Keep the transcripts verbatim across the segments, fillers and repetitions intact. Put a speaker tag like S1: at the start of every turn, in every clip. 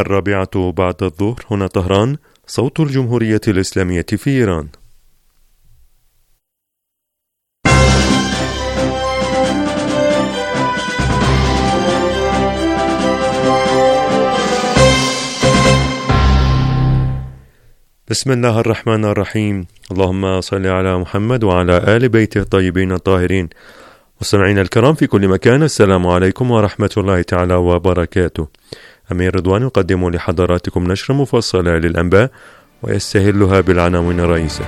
S1: الرابعة بعد الظهر هنا طهران، صوت الجمهورية الإسلامية في إيران. بسم الله الرحمن الرحيم. اللهم صل على محمد وعلى آل بيته الطيبين الطاهرين. مستمعينا الكرام في كل مكان، السلام عليكم ورحمة الله تعالى وبركاته. أمير رضوان يقدم لحضراتكم نشر مفصلة للأنباء ويستهلها بالعناوين الرئيسة.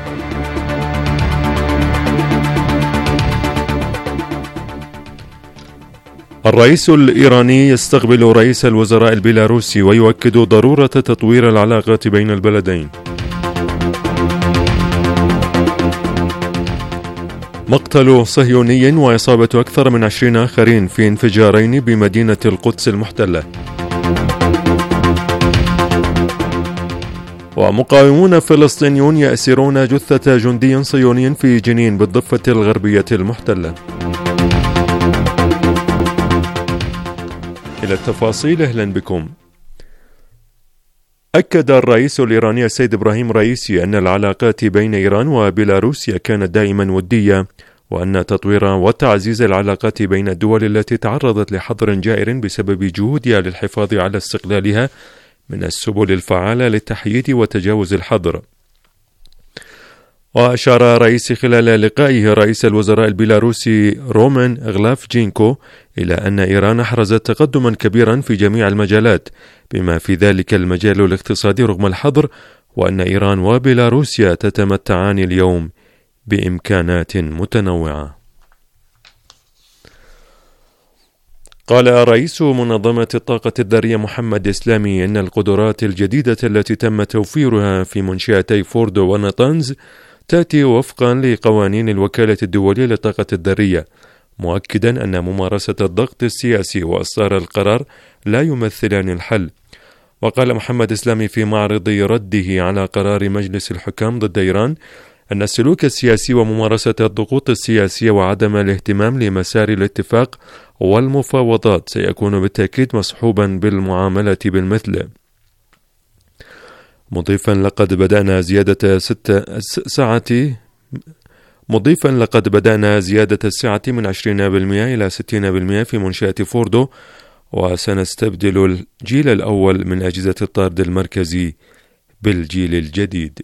S1: الرئيس الإيراني يستقبل رئيس الوزراء البيلاروسي ويؤكد ضرورة تطوير العلاقات بين البلدين. مقتل صهيوني وإصابة أكثر من عشرين آخرين في انفجارين بمدينة القدس المحتلة. ومقاومون فلسطينيون يأسرون جثة جندي صهيوني في جنين بالضفة الغربية المحتلة. إلى التفاصيل، أهلا بكم. أكد الرئيس الإيراني السيد إبراهيم رئيسي أن العلاقات بين إيران وبيلاروسيا كانت دائما ودية، وأن تطوير وتعزيز العلاقات بين الدول التي تعرضت لحظر جائر بسبب جهودها للحفاظ على استقلالها من السبل الفعالة للتحييد وتجاوز الحظر. وأشار رئيسي خلال لقائه رئيس الوزراء البيلاروسي رومان غلافجينكو إلى أن إيران أحرزت تقدما كبيرا في جميع المجالات بما في ذلك المجال الاقتصادي رغم الحظر، وأن إيران وبيلاروسيا تتمتعان اليوم بإمكانات متنوعة. قال رئيس منظمة الطاقة الذرية محمد إسلامي إن القدرات الجديدة التي تم توفيرها في منشأتي فوردو ونطنز تأتي وفقا لقوانين الوكالة الدولية للطاقة الذرية، مؤكدا أن ممارسة الضغط السياسي وإصدار القرار لا يمثلان الحل. وقال محمد إسلامي في معرض رده على قرار مجلس الحكام ضد إيران أن السلوك السياسي وممارسة الضغوط السياسية وعدم الاهتمام لمسار الاتفاق والمفاوضات سيكون بالتأكيد مصحوبا بالمعاملة بالمثل، مضيفا لقد بدأنا زيادة ست ساعة مضيفا لقد بدأنا زيادة السعة من عشرين بالمئة إلى ستين بالمئة في منشأة فوردو، وسنستبدل الجيل الأول من أجهزة الطرد المركزي بالجيل الجديد.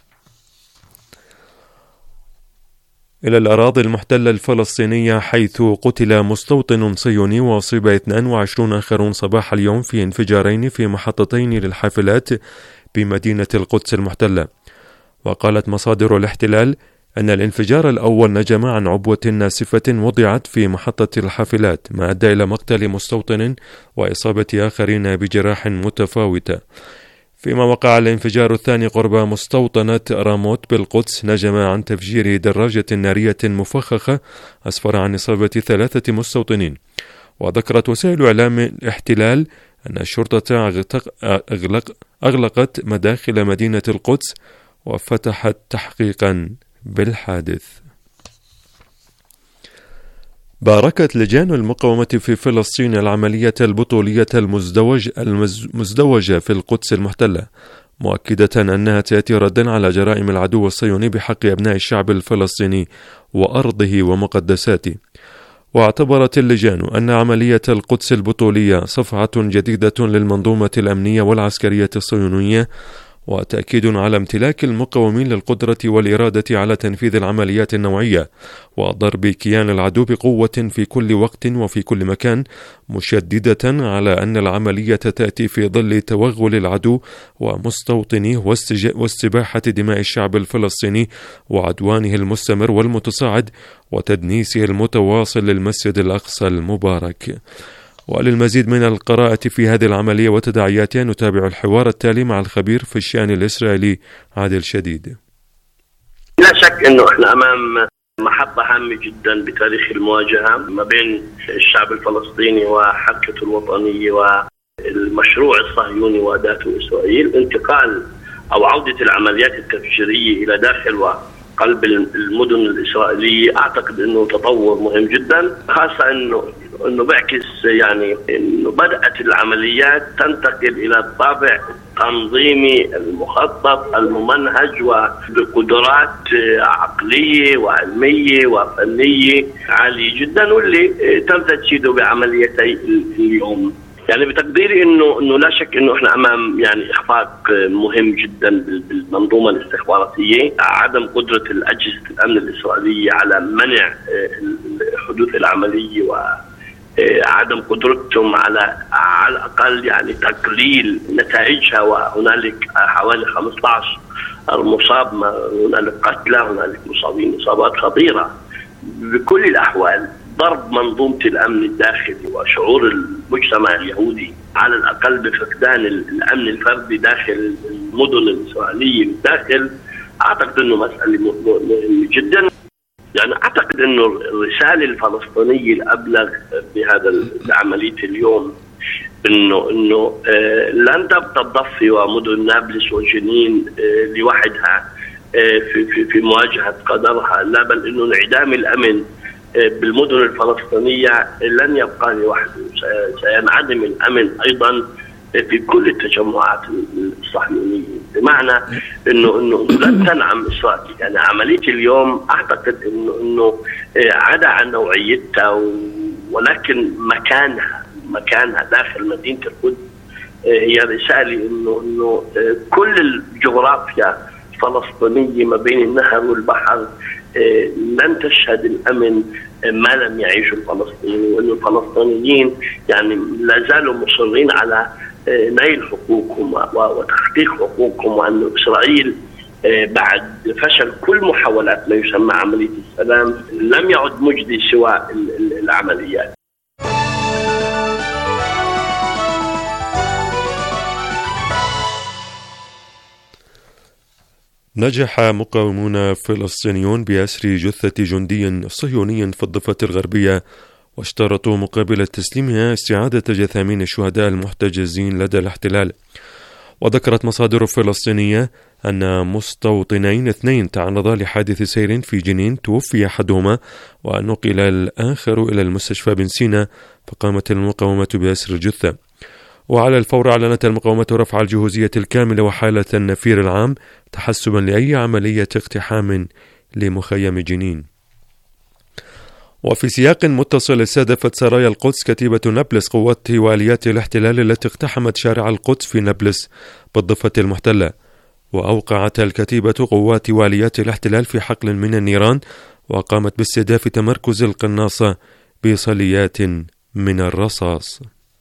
S1: إلى الأراضي المحتلة الفلسطينية، حيث قتل مستوطن صهيوني وأصيب اثنين وعشرين آخرون صباح اليوم في انفجارين في محطتين للحافلات بمدينة القدس المحتلة. وقالت مصادر الاحتلال أن الانفجار الأول نجم عن عبوة ناسفة وضعت في محطة الحافلات، ما أدى إلى مقتل مستوطن وإصابة آخرين بجراح متفاوتة. فيما وقع الانفجار الثاني قرب مستوطنة راموت بالقدس، نجم عن تفجير دراجة نارية مفخخة أسفر عن إصابة ثلاثة مستوطنين. وذكرت وسائل إعلام الاحتلال أن الشرطة أغلق أغلقت مداخل مدينة القدس وفتحت تحقيقا بالحادث. باركت لجان المقاومة في فلسطين العملية البطولية المزدوج المزدوجة في القدس المحتلة، مؤكدة أنها تأتي ردا على جرائم العدو الصهيوني بحق أبناء الشعب الفلسطيني وأرضه ومقدساته. واعتبرت اللجان أن عملية القدس البطولية صفحة جديدة للمنظومة الأمنية والعسكرية الصهيونية، وتأكيد على امتلاك المقاومين للقدرة والإرادة على تنفيذ العمليات النوعية وضرب كيان العدو بقوة في كل وقت وفي كل مكان، مشددة على أن العملية تأتي في ظل توغل العدو ومستوطنيه واستباحة دماء الشعب الفلسطيني وعدوانه المستمر والمتصاعد وتدنيسه المتواصل للمسجد الأقصى المبارك. وللمزيد من القراءة في هذه العملية وتداعياتها نتابع الحوار التالي مع الخبير في الشأن الإسرائيلي عادل شديد.
S2: لا شك أنه إحنا أمام محطة هامة جدا بتاريخ المواجهة ما بين الشعب الفلسطيني وحركته الوطنية والمشروع الصهيوني وأداته إسرائيل. انتقال أو عودة العمليات التفجيرية إلى داخل وقلب المدن الإسرائيلية أعتقد أنه تطور مهم جدا، خاصة أنه انه بيعكس يعني انه بدأت العمليات تنتقل الى الطابع التنظيمي المخطط الممنهج وبقدرات عقلية وعلمية وفنية عالية جدا، واللي تم تجسيده بعمليتي اليوم. يعني بتقديري انه انه لا شك انه احنا امام يعني اخفاق مهم جدا بالمنظومه الاستخباراتيه، عدم قدره الاجهزه الامن الاسرائيليه على منع حدوث العمليه وعدم قدرتهم على على الاقل يعني تقليل نتائجها، وهنالك حوالي خمسة عشر مصاب، هنالك قتلى، هنالك مصابين اصابات خطيره. بكل الاحوال ضرب منظومة الأمن الداخلي وشعور المجتمع اليهودي على الأقل بفقدان الأمن الفردي داخل المدن الإسرائيلية داخل، أعتقد أنه مسألة مهمة جدا. يعني أعتقد أنه الرسالة الفلسطينية الأبلغ بهذا العملية اليوم أنه أنه آه لن تبقى الضفة ومدن نابلس وجنين آه لوحدها آه في, في, في مواجهة قدرها، لا بل أنه انعدام الأمن بالمدن الفلسطينية لن يبقى لوحده، سينعدم الأمن أيضا في كل التجمعات الصهيونية، بمعنى إنه إنه لن تنعم إسرائيل. يعني عملية اليوم أعتقد إنه إنه عدا عن نوعيتها، ولكن مكانها مكانها داخل مدينة القدس هي رسالة إنه إنه كل الجغرافيا الفلسطينية ما بين النهر والبحر لن تشهد الأمن ما لم يعيشه الفلسطينيين، وأن الفلسطينيين يعني لا زالوا مصرين على نيل حقوقهم وتحقيق حقوقهم، وأن إسرائيل بعد فشل كل محاولات ما يسمى عملية السلام لم يعد مجدي سوى العمليات.
S1: نجح مقاومون فلسطينيون بأسر جثة جندي صهيوني في الضفة الغربية، واشترطوا مقابل تسليمها استعادة جثامين الشهداء المحتجزين لدى الاحتلال. وذكرت مصادر فلسطينية أن مستوطنين اثنين تعرضا لحادث سير في جنين، توفي أحدهما ونقل الآخر إلى المستشفى بن سينا، فقامت المقاومة بأسر الجثة. وعلى الفور أعلنت المقاومة رفع الجهوزية الكاملة وحالة النفير العام تحسبا لأي عملية اقتحام لمخيم جنين. وفي سياق متصل، استهدفت سرايا القدس كتيبة نابلس قوات واليات الاحتلال التي اقتحمت شارع القدس في نابلس بالضفة المحتلة، وأوقعت الكتيبة قوات واليات الاحتلال في حقل من النيران، وقامت باستهداف تمركز القناصة بصليات من الرصاص.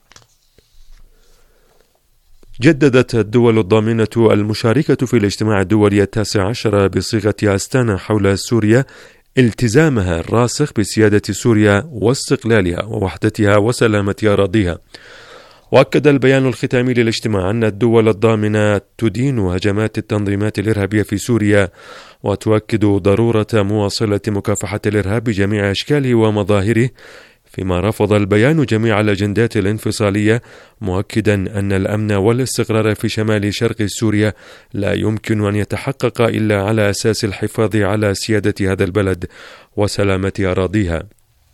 S1: جددت الدول الضامنة المشاركة في الاجتماع الدولي التاسع عشر بصيغة أستانا حول سوريا التزامها الراسخ بسيادة سوريا واستقلالها ووحدتها وسلامة أراضيها. وأكد البيان الختامي للاجتماع أن الدول الضامنة تدين هجمات التنظيمات الإرهابية في سوريا، وتؤكد ضرورة مواصلة مكافحة الإرهاب بجميع أشكاله ومظاهره، فيما رفض البيان جميع الأجندات الانفصالية، مؤكدا أن الأمن والاستقرار في شمال شرق سوريا لا يمكن أن يتحقق إلا على أساس الحفاظ على سيادة هذا البلد وسلامة أراضيها.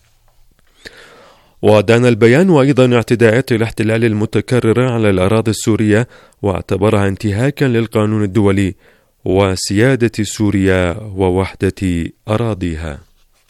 S1: ودان البيان أيضا اعتداءات الاحتلال المتكررة على الأراضي السورية، واعتبرها انتهاكا للقانون الدولي وسيادة سوريا ووحدة أراضيها.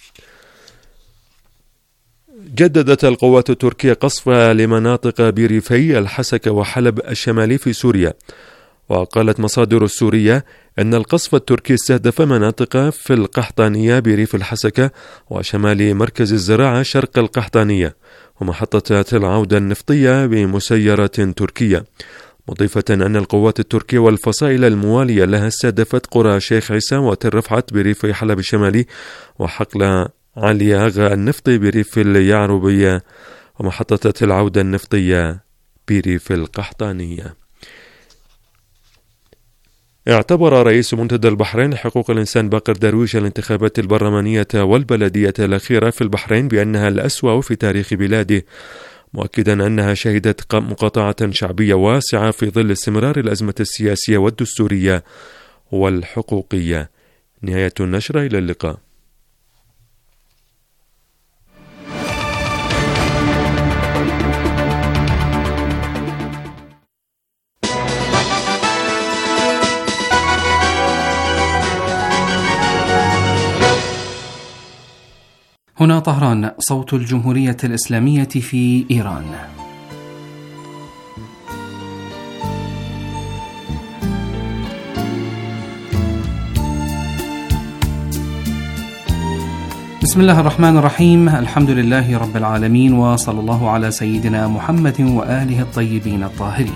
S1: جددت القوات التركية قصفها لمناطق بريفي الحسكة وحلب الشمالي في سوريا. وقالت مصادر السورية أن القصف التركي استهدف مناطق في القحطانية بريف الحسكة وشمال مركز الزراعة شرق القحطانية ومحطة العودة النفطية بمسيرة تركية، مضيفة أن القوات التركية والفصائل الموالية لها استهدفت قرى شيخ عيسى وتل رفعت بريف حلب الشمالي وحقل علي أغا النفطي بريف اليعربية ومحطة العودة النفطية بريف القحطانية. اعتبر رئيس منتدى البحرين لحقوق الإنسان باقر درويش الانتخابات البرلمانية والبلدية الأخيرة في البحرين بأنها الأسوأ في تاريخ بلاده، مؤكدا أنها شهدت مقاطعة شعبية واسعة في ظل استمرار الأزمة السياسية والدستورية والحقوقية. نهاية النشرة، إلى اللقاء.
S3: هنا طهران، صوت الجمهورية الإسلامية في إيران. بسم الله الرحمن الرحيم، الحمد لله رب العالمين، وصلى الله على سيدنا محمد وآله الطيبين الطاهرين.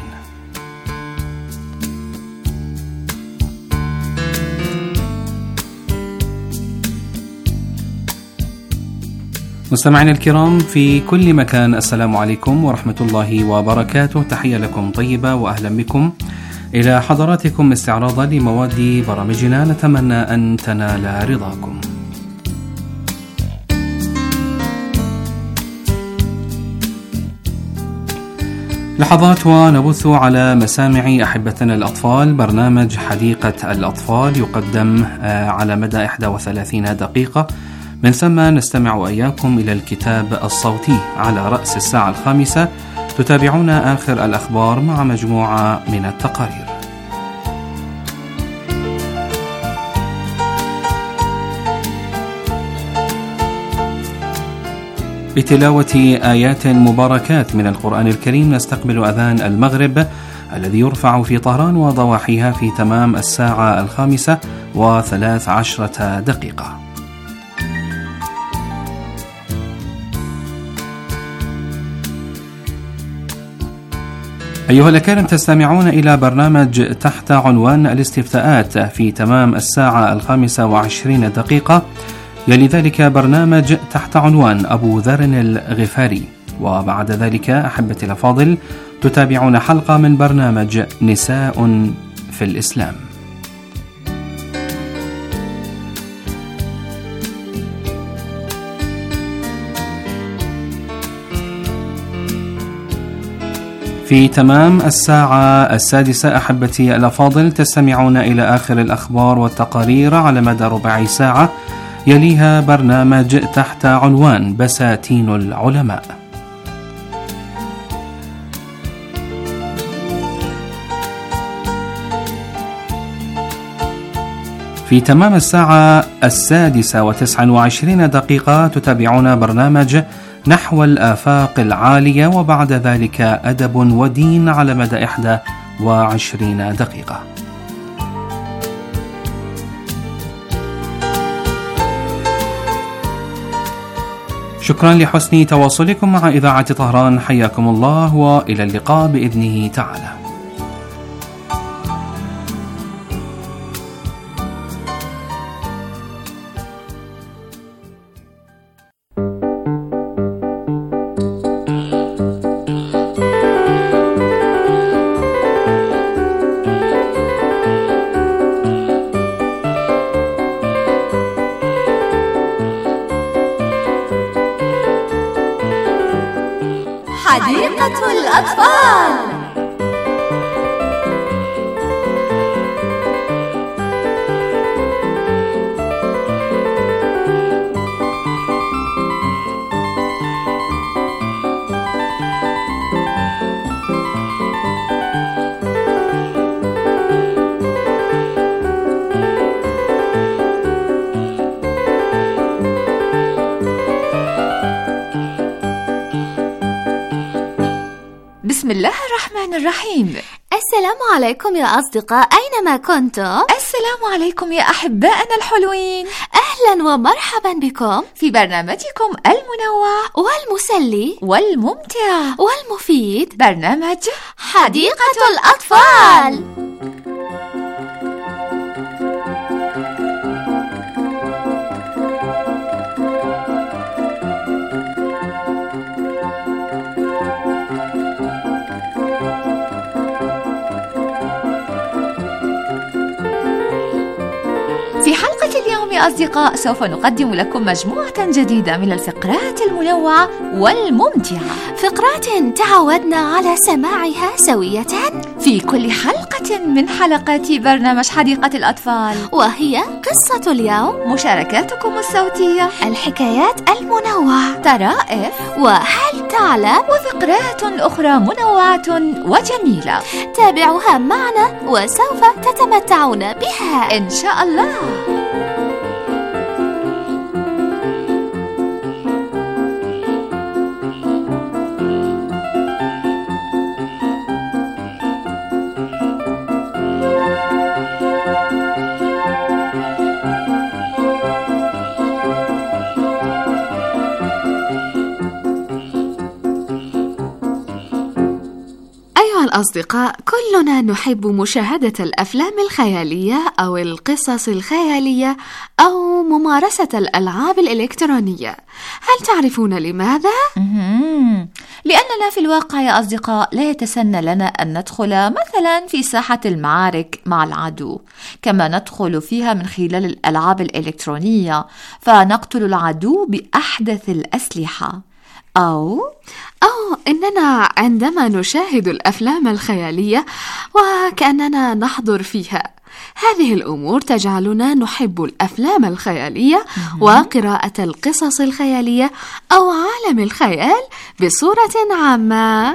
S3: مستمعينا الكرام في كل مكان، السلام عليكم ورحمة الله وبركاته. تحية لكم طيبة وأهلا بكم إلى حضراتكم استعراضا لمواد برامجنا، نتمنى أن تنال رضاكم. لحظات ونبث على مسامع أحبتنا الأطفال برنامج حديقة الأطفال، يقدم على مدى إحدى وثلاثين دقيقة. من ثم نستمع وإياكم إلى الكتاب الصوتي. على رأس الساعة الخامسة تتابعون آخر الأخبار مع مجموعة من التقارير. بتلاوة آيات مباركات من القرآن الكريم نستقبل أذان المغرب الذي يرفع في طهران وضواحيها في تمام الساعة الخامسة وثلاث عشرة دقيقة. أيها الأكارم، تستمعون إلى برنامج تحت عنوان الاستفتاءات في تمام الساعة الخامسة وعشرين دقيقة. يلي ذلك برنامج تحت عنوان أبو ذر الغفاري، وبعد ذلك أحبتي الأفاضل تتابعون حلقة من برنامج نساء في الإسلام. في تمام الساعة السادسة أحبتي الأفاضل تستمعون إلى آخر الأخبار والتقارير على مدى ربع ساعة، يليها برنامج تحت عنوان بساتين العلماء. في تمام الساعة السادسة وتسع وعشرين دقيقة تتابعون برنامج نحو الآفاق العالية، وبعد ذلك أدب ودين على مدى إحدى وعشرين دقيقة. شكرا لحسن تواصلكم مع إذاعة طهران، حياكم الله وإلى اللقاء بإذنه تعالى.
S4: حديقة الأطفال.
S5: بسم الله الرحمن الرحيم.
S4: السلام عليكم يا أصدقاء، أينما كنتم.
S5: السلام عليكم يا أحبائنا الحلوين،
S4: أهلا ومرحبا بكم
S5: في برنامجكم المنوع
S4: والمسلي
S5: والممتع
S4: والمفيد،
S5: برنامج
S4: حديقة الأطفال.
S5: في حلقة اليوم يا أصدقاء سوف نقدم لكم مجموعة جديدة من الفقرات المنوعة والممتعة،
S4: فقرات تعودنا على سماعها سوية
S5: في كل حلقة من حلقات برنامج حديقة الأطفال،
S4: وهي قصة اليوم،
S5: مشاركاتكم الصوتية،
S4: الحكايات المنوعة،
S5: طرائف،
S4: وهل تعلم،
S5: وفقرات أخرى منوعة وجميلة.
S4: تابعوها معنا وسوف تتمتعون بها
S5: إن شاء الله.
S4: أصدقاء، كلنا نحب مشاهدة الأفلام الخيالية أو القصص الخيالية أو ممارسة الألعاب الإلكترونية. هل تعرفون لماذا؟
S5: لأننا في الواقع يا أصدقاء لا يتسنى لنا أن ندخل مثلا في ساحة المعارك مع العدو كما ندخل فيها من خلال الألعاب الإلكترونية فنقتل العدو بأحدث الأسلحة، أو
S4: أو إننا عندما نشاهد الأفلام الخيالية وكأننا نحضر فيها. هذه الأمور تجعلنا نحب الأفلام الخيالية وقراءة القصص الخيالية أو عالم الخيال بصورة عامة.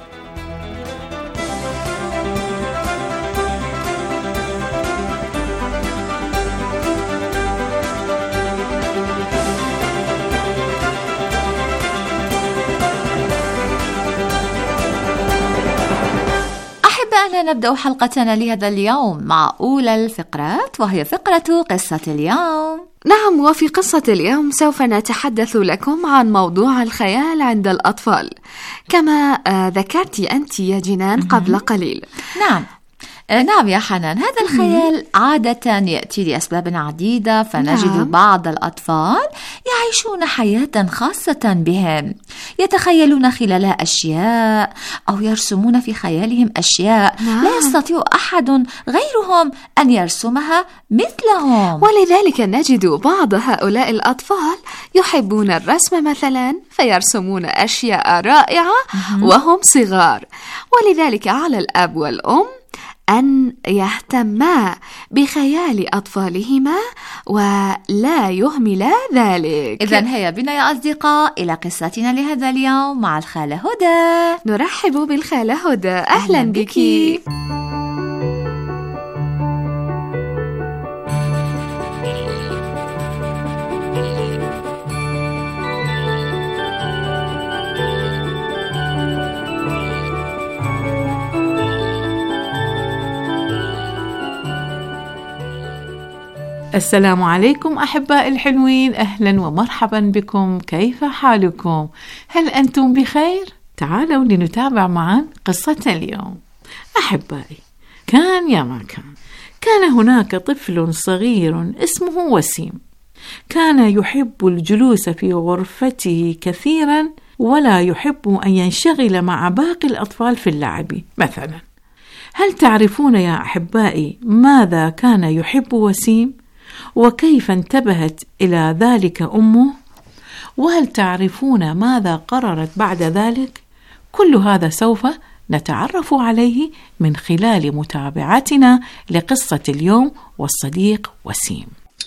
S5: أننا نبدأ حلقتنا لهذا اليوم مع أولى الفقرات، وهي فقرة قصة اليوم.
S4: نعم، وفي قصة اليوم سوف نتحدث لكم عن موضوع الخيال عند الأطفال كما ذكرت أنت يا جنان قبل قليل.
S5: نعم نعم يا حنان، هذا الخيال عادة يأتي لأسباب عديدة، فنجد نعم. بعض الأطفال يعيشون حياة خاصة بهم، يتخيلون خلالها أشياء أو يرسمون في خيالهم أشياء نعم. لا يستطيع أحد غيرهم أن يرسمها مثلهم،
S4: ولذلك نجد بعض هؤلاء الأطفال يحبون الرسم مثلا فيرسمون أشياء رائعة وهم صغار، ولذلك على الأب والأم أن يهتما بخيال أطفالهما ولا يهملا ذلك.
S5: إذن هيا بنا يا أصدقاء إلى قصتنا لهذا اليوم مع الخالة هدى.
S4: نرحب بالخالة هدى، أهلا, أهلا بك.
S6: السلام عليكم أحباء الحلوين، أهلا ومرحبا بكم، كيف حالكم؟ هل أنتم بخير؟ تعالوا لنتابع معا قصة اليوم. أحبائي، كان يا ما كان كان هناك طفل صغير اسمه وسيم، كان يحب الجلوس في غرفته كثيرا ولا يحب أن ينشغل مع باقي الأطفال في اللعب مثلا. هل تعرفون يا أحبائي ماذا كان يحب وسيم؟ وكيف انتبهت إلى ذلك أمه؟ وهل تعرفون ماذا قررت بعد ذلك؟ كل هذا سوف نتعرف عليه من خلال متابعتنا لقصة اليوم والصديق وسيم.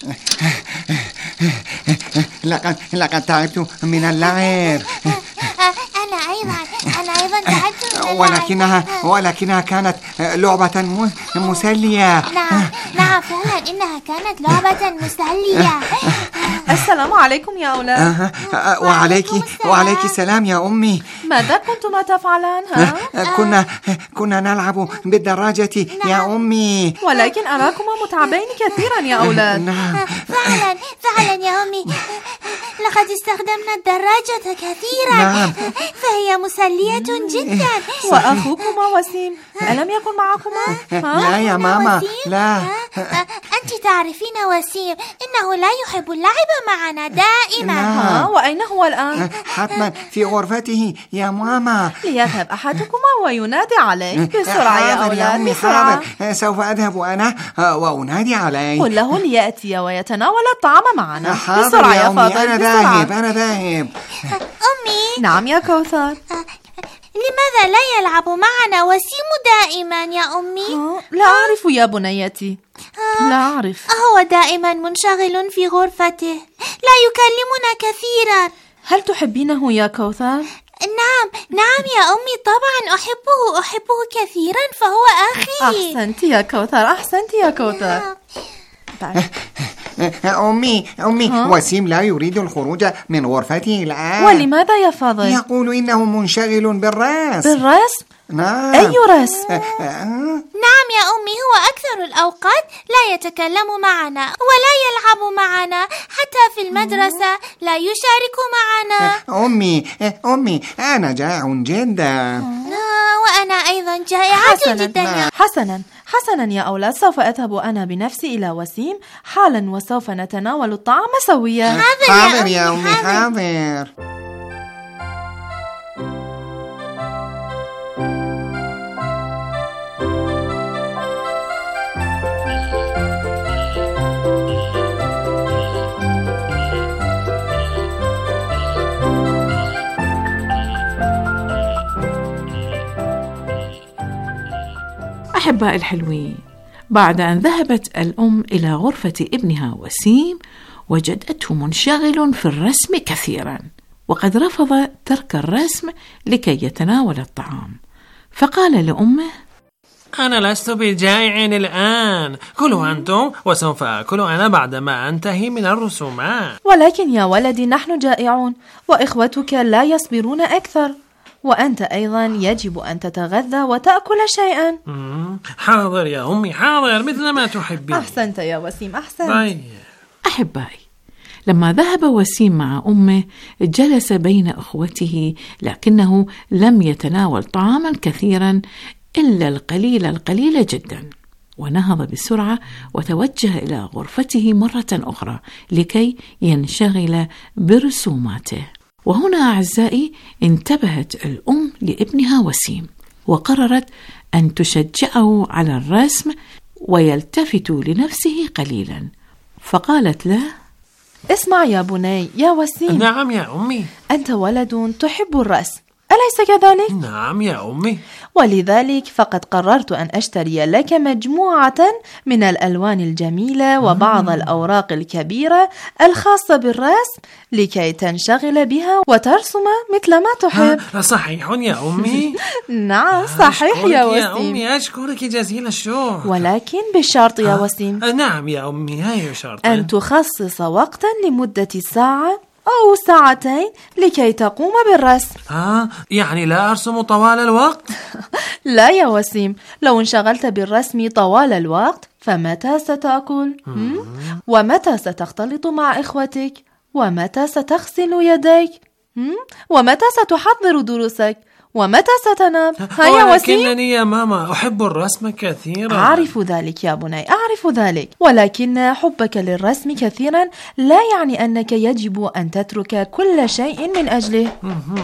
S7: لقد لقد تعبت من اللعب.
S8: أنا أيضا أنا أيضا تعبت من اللعب.
S7: ولكنها ولكنها كانت لعبة مسلية.
S8: نعم نعم فعلا إنها كانت لعبة مسلية.
S9: السلام عليكم يا أولاد.
S7: وعليك وعليك السلام يا أمي.
S9: ماذا كنتما تفعلان؟ ها؟
S7: كنا كنا نلعب بالدراجة يا أمي.
S9: ولكن أراكما متعبين كثيرا يا أولاد.
S7: نعم
S8: فعلا فعلا يا أمي، لقد استخدمنا الدراجة كثيرا.
S7: نعم.
S8: فهي مسلية جدا.
S9: وأخوكما وسيم ألم يكن معكما؟
S7: لا يا ماما لا.
S8: أنت تعرفين وسيم إنه لا يحب اللعب معنا دائما.
S9: ها، وأين هو الآن؟
S7: حتما في غرفته يا ماما.
S9: ليذهب أحدكما وينادي عليه بسرعة يا أولاد،
S7: بسرعة. سوف أذهب أنا وأنادي عليه.
S9: قل له ليأتي ويتناول الطعام معنا
S7: بسرعة
S9: يا فاضل.
S7: أنا ذاهب أنا ذاهب.
S8: أمي.
S9: نعم يا كوثر.
S8: لماذا لا يلعب معنا وسيم دائما يا أمي؟
S9: لا أعرف يا بنيتي، لا أعرف.
S8: هو دائما منشغل في غرفته، لا يكلمنا كثيرا.
S9: هل تحبينه يا كوثر؟
S8: نعم نعم يا أمي، طبعا أحبه أحبه كثيرا، فهو أخي.
S9: أحسنت يا كوثر، أحسنت يا كوثر.
S7: أمي أمي ها؟ وسيم لا يريد الخروج من غرفته الآن.
S9: ولماذا يا فاضل؟
S7: يقول إنه منشغل بالرسم.
S9: بالرسم؟
S7: نعم.
S9: أي رسم؟
S8: نعم يا أمي، هو أكثر أكثر الأوقات لا يتكلم معنا ولا يلعب معنا، حتى في المدرسة لا يشارك معنا.
S7: أمي أمي أنا جائع جدا.
S8: وأنا أيضا جائعة جدا.
S9: حسنا حسنا يا أولاد، سوف أذهب أنا بنفسي إلى وسيم حالا وسوف نتناول الطعام سويا.
S7: حاضر يا أمي حاضر.
S6: أحباء الحلوين، بعد أن ذهبت الأم إلى غرفة ابنها وسيم وجدته منشغل في الرسم كثيرا، وقد رفض ترك الرسم لكي يتناول الطعام، فقال لأمه:
S10: أنا لست بجائع الآن، كلوا أنتم وسوف أكل أنا بعدما أنتهي من الرسومات.
S9: ولكن يا ولدي نحن جائعون وإخوتك لا يصبرون أكثر، وأنت أيضا يجب أن تتغذى وتأكل شيئا.
S10: حاضر يا أمي حاضر، مثل ما تحبين.
S9: أحسنت يا وسيم أحسنت.
S10: طيب.
S6: أحبائي، لما ذهب وسيم مع أمه جلس بين أخوته، لكنه لم يتناول طعاما كثيرا إلا القليل القليل جدا، ونهض بسرعة وتوجه إلى غرفته مرة أخرى لكي ينشغل برسوماته. وهنا أعزائي انتبهت الأم لابنها وسيم وقررت أن تشجعه على الرسم ويلتفت لنفسه قليلا، فقالت له:
S9: اسمع يا بني يا وسيم.
S10: نعم يا أمي.
S9: أنت ولد تحب الرسم، أليس كذلك؟
S10: نعم يا أمي.
S9: ولذلك فقد قررت أن أشتري لك مجموعة من الألوان الجميلة وبعض الأوراق الكبيرة الخاصة بالرسم لكي تنشغل بها وترسم مثل ما تحب.
S10: صحيح يا أمي؟
S9: نعم صحيح يا وسيم.
S10: يا أمي أشكرك جزيل الشكر،
S9: ولكن بشرط يا وسيم.
S10: نعم يا أمي، هاي شرط
S9: أن تخصص وقتا لمدة ساعة أو ساعتين لكي تقوم بالرسم.
S10: ها؟ يعني لا أرسم طوال الوقت؟
S9: لا يا وسيم، لو انشغلت بالرسم طوال الوقت فمتى ستأكل؟ ومتى ستختلط مع إخوتك؟ ومتى ستغسل يديك؟ ومتى ستحضر دروسك؟ ومتى ستنام؟ هيا وسيم.
S10: ولكنني يا ماما أحب الرسم كثيرا.
S9: أعرف ذلك يا بني، أعرف ذلك، ولكن حبك للرسم كثيرا لا يعني أنك يجب أن تترك كل شيء من أجله.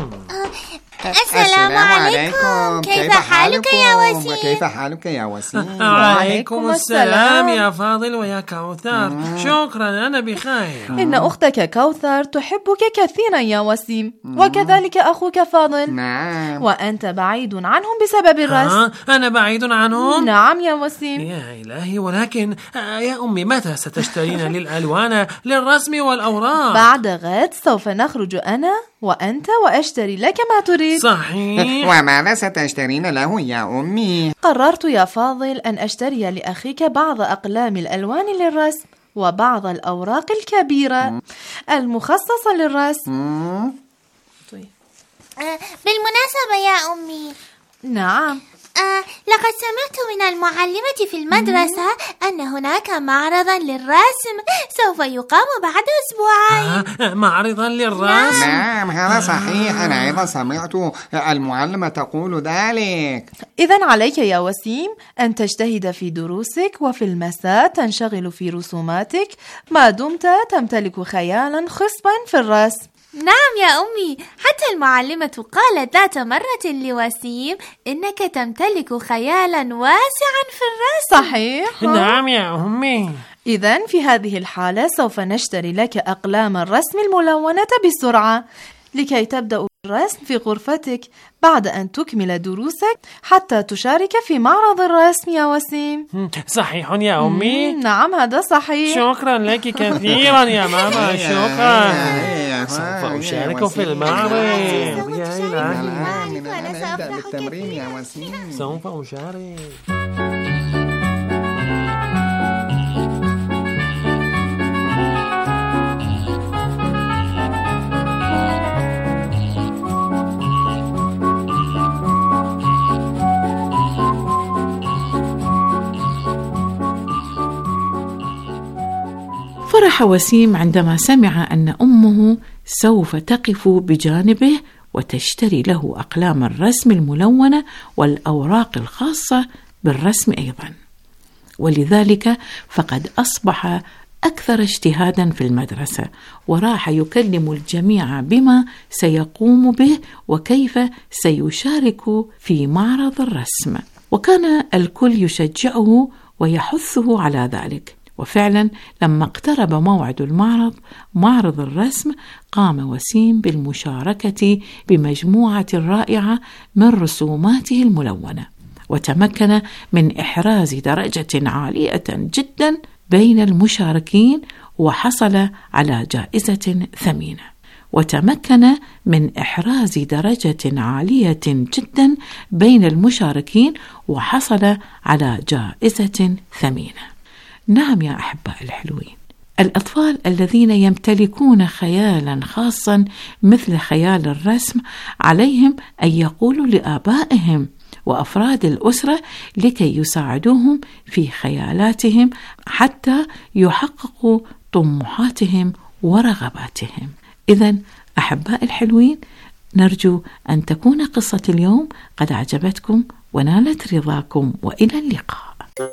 S8: السلام عليكم، كيف حالك يا وسيم؟
S7: وكيف حالك يا وسيم؟
S10: وعليكم السلام يا فاضل ويا كوثر. شكرا، أنا بخير.
S9: إن أختك كوثر تحبك كثيرا يا وسيم، وكذلك أخوك فاضل.
S7: نعم.
S9: وأنت بعيد عنهم بسبب الرسم.
S10: أنا بعيد عنهم؟
S9: نعم يا وسيم.
S10: يا إلهي، ولكن يا أمي متى ستشترين للألوان للرسم والأوراق؟
S9: بعد غد سوف نخرج أنا وأنت وأشتري لك ما تريد.
S10: صحيح.
S7: وماذا ستشترين له يا أمي؟
S9: قررت يا فاضل أن أشتري لأخيك بعض أقلام الألوان للرسم وبعض الأوراق الكبيرة المخصصة للرسم.
S8: بالمناسبة يا أمي،
S9: نعم،
S8: آه، لقد سمعت من المعلمة في المدرسة أن هناك معرضا للرسم سوف يقام بعد أسبوعين.
S10: آه، معرضا للرسم؟
S7: نعم هذا صحيح، أنا أيضا سمعت المعلمة تقول ذلك.
S9: إذن عليك يا وسيم أن تجتهد في دروسك، وفي المساء تنشغل في رسوماتك ما دمت تمتلك خيالا خصبا في الرسم.
S8: نعم يا أمي، حتى المعلمة قالت ذات مرة لوسيم إنك تمتلك خيالا واسعا في الرسم.
S9: صحيح؟
S10: نعم يا أمي.
S9: إذن في هذه الحالة سوف نشتري لك أقلام الرسم الملونة بسرعة لكي تبدأ الرسم في غرفتك بعد أن تكمل دروسك حتى تشارك في معرض الرسم يا وسيم.
S10: صحيح يا أمي؟
S9: نعم هذا صحيح.
S10: شكرا لك كثيرا يا ماما، شكرا. سوف أشارك في المعرض. يا إلهي،
S7: نبدأ بالتمرين يا وسيم.
S10: سوف أشارك.
S6: وفرح وسيم عندما سمع أن أمه سوف تقف بجانبه وتشتري له أقلام الرسم الملونة والأوراق الخاصة بالرسم أيضا، ولذلك فقد أصبح أكثر اجتهادا في المدرسة، وراح يكلم الجميع بما سيقوم به وكيف سيشارك في معرض الرسم، وكان الكل يشجعه ويحثه على ذلك. وفعلا لما اقترب موعد المعرض معرض الرسم قام وسيم بالمشاركة بمجموعة رائعة من رسوماته الملونة، وتمكن من إحراز درجة عالية جدا بين المشاركين وحصل على جائزة ثمينة وتمكن من إحراز درجة عالية جدا بين المشاركين وحصل على جائزة ثمينة. نعم يا أحباء الحلوين، الأطفال الذين يمتلكون خيالا خاصا مثل خيال الرسم عليهم أن يقولوا لآبائهم وأفراد الأسرة لكي يساعدوهم في خيالاتهم حتى يحققوا طموحاتهم ورغباتهم. إذن أحباء الحلوين، نرجو أن تكون قصة اليوم قد أعجبتكم ونالت رضاكم، وإلى اللقاء.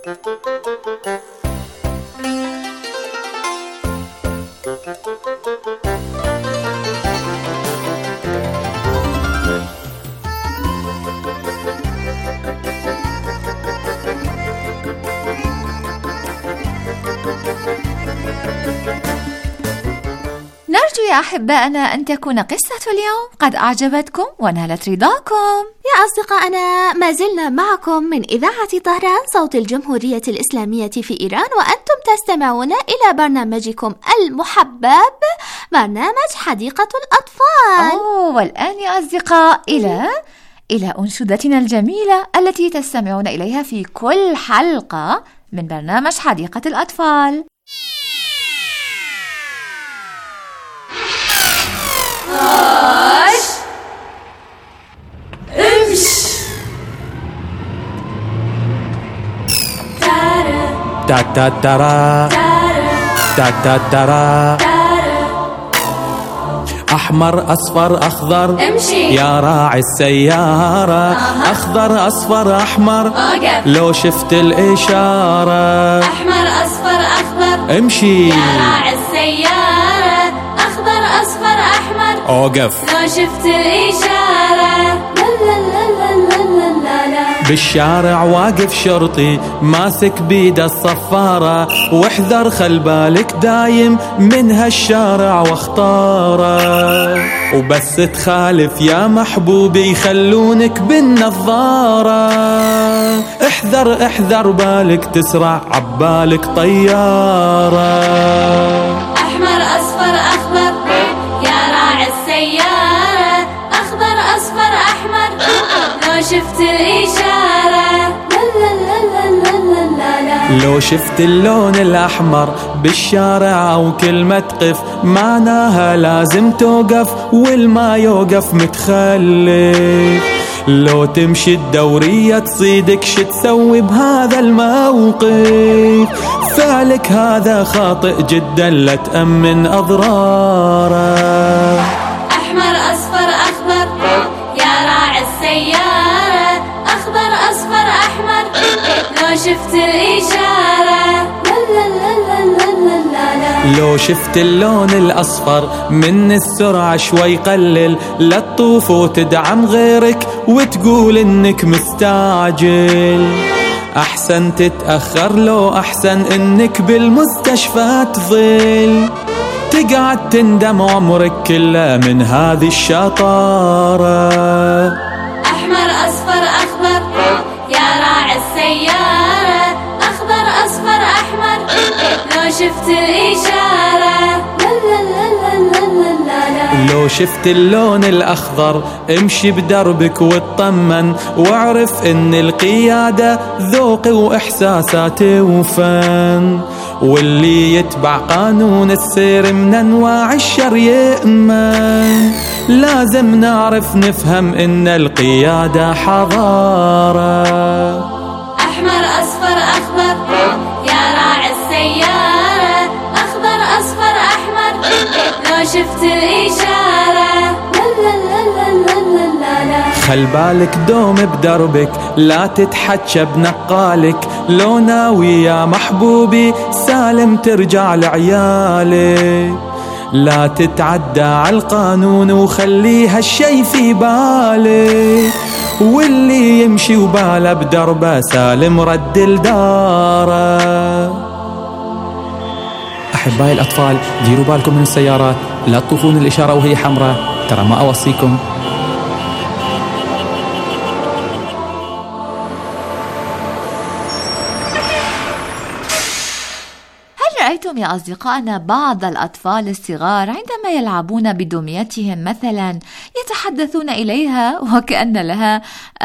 S5: نرجو يا أحبائنا أن تكون قصة اليوم قد أعجبتكم ونالت رضاكم.
S4: يا أصدقائنا، ما زلنا معكم من إذاعة طهران صوت الجمهورية الإسلامية في إيران، وأنتم تستمعون إلى برنامجكم المحبب برنامج حديقة الأطفال.
S5: أوه، والآن يا أصدقاء إلى إلى أنشودتنا الجميلة التي تستمعون إليها في كل حلقة من برنامج حديقة الأطفال.
S11: عاش امش تا تا ترى تا تا ترى أحمر أصفر أخضر امشي يا راعي السيارة. أه. أخضر أصفر أحمر أوقف لو شفت الإشارة. أحمر أصفر أخضر امشي يا راعي السيارة. أخضر أصفر أحمر أوقف لو شفت الإشارة. بالشارع واقف شرطي ماسك بيده الصفارة، واحذر خل بالك دايم من هالشارع واختاره، وبس تخالف يا محبوبي يخلونك بالنظارة. احذر احذر بالك تسرع عبالك طيارة. أحمر أصفر أخضر يا راعي السيارة. أخضر أصفر أحمر لو شفت الإشارة. لو شفت اللون الأحمر بالشارع أو كلمة قف معناها لازم توقف، والما يوقف متخلف. لو تمشي الدورية تصيدك شو تسوي بهذا الموقف؟ فعلك هذا خاطئ جدا لا تأمن أضراره. أحمر أصفر أخضر يا راعي السيارة. أخضر أصفر أحمر لو شفت الإشارة. لو شفت اللون الأصفر من السرعة شوي قلل، لا تطوف وتدعم غيرك وتقول إنك مستعجل. أحسن تتأخر لو أحسن إنك بالمستشفى تظل، تقعد تندم عمرك كله من هذه الشطارة. أحمر أصفر أخضر يا راعي السيارة. أخضر أصفر أحمر لو شفت الإشارة. لو شفت اللون الأخضر امشي بدربك واطمن، واعرف إن القيادة ذوق وإحساسات وفن، واللي يتبع قانون السير من أنواع الشر يأمن. لازم نعرف نفهم إن القيادة حضارة. أحمر أصفر أخضر يا راعي السيارة. أخضر خل بالك دوم بدربك، لا تتحكى بنقالك، لو ناوي يا محبوبي سالم ترجع لعيالك. لا تتعدى على القانون وخلي هالشي في بالك، واللي يمشي وباله بدربه سالم رد لداره. أحبائي الأطفال ديروا بالكم من السيارات، لا تطوفون الإشارة وهي حمراء، ترى ما أوصيكم.
S5: رأيتم يا أصدقائنا بعض الأطفال الصغار عندما يلعبون بدميتهم مثلا يتحدثون إليها وكأن لها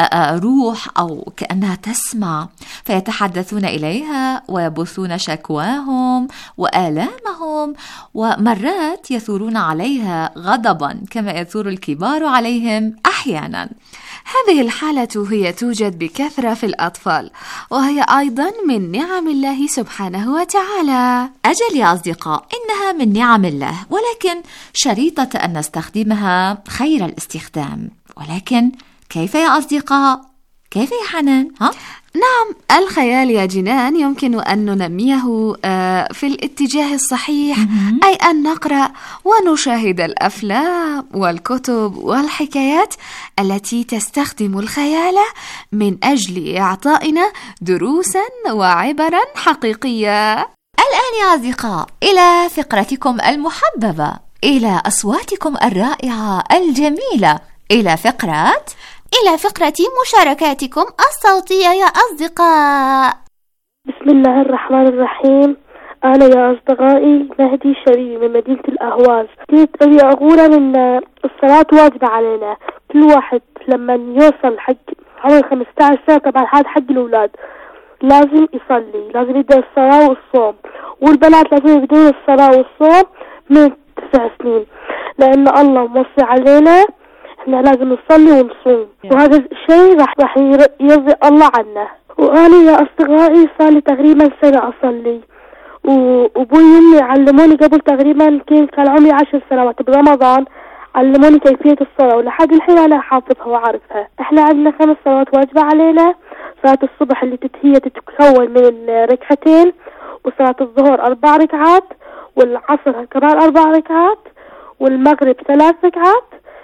S5: روح أو كأنها تسمع، فيتحدثون إليها ويبثون شكواهم وآلامهم، ومرات يثورون عليها غضبا كما يثور الكبار عليهم أحيانا.
S4: هذه الحالة هي توجد بكثرة في الأطفال، وهي أيضا من نعم الله سبحانه وتعالى.
S5: أجل يا أصدقاء، إنها من نعم الله، ولكن شريطة أن نستخدمها خير الاستخدام. ولكن كيف يا أصدقاء؟ كيف يا حنان؟ ها؟
S4: نعم، الخيال يا جنان يمكن أن ننميه في الاتجاه الصحيح، أي أن نقرأ ونشاهد الأفلام والكتب والحكايات التي تستخدم الخيال من أجل إعطائنا دروسا وعبرا حقيقية.
S5: الآن يا أصدقاء إلى فقرتكم المحببة، إلى أصواتكم الرائعة الجميلة، إلى فقرة
S8: إلى فقرة مشاركاتكم الصوتية يا أصدقاء.
S12: بسم الله الرحمن الرحيم. أنا يا أصدقائي مهدي شريف من مدينة الأهواز. كنت أبي أقول أن الصلاة واجبة علينا، كل واحد لما يوصل حق عمر خمسة عشر سنة، طبعا هذا حق الأولاد، لازم يصلي، لازم يبدأ الصلاة والصوم، والبنات لازم يبدأون الصلاة والصوم من تسع سنين، لأن الله موصي علينا احنا لازم نصلي ونصوم، وهذا الشيء راح راح يرضي الله عنا. وانا يا اصدقائي صار لي تقريبا سنه اصلي، وابوي وامي علموني قبل تقريبا كان عمري عشر سنوات برمضان، علموني كيفيه الصلاه، ولحد الحين انا حافظها وعارفها. احنا عندنا خمس صلوات واجبه علينا: صلاه الصبح اللي هي تتكون من ركعتين، وصلاه الظهر اربع ركعات، والعصر كمان اربع ركعات، والمغرب ثلاث ركعات،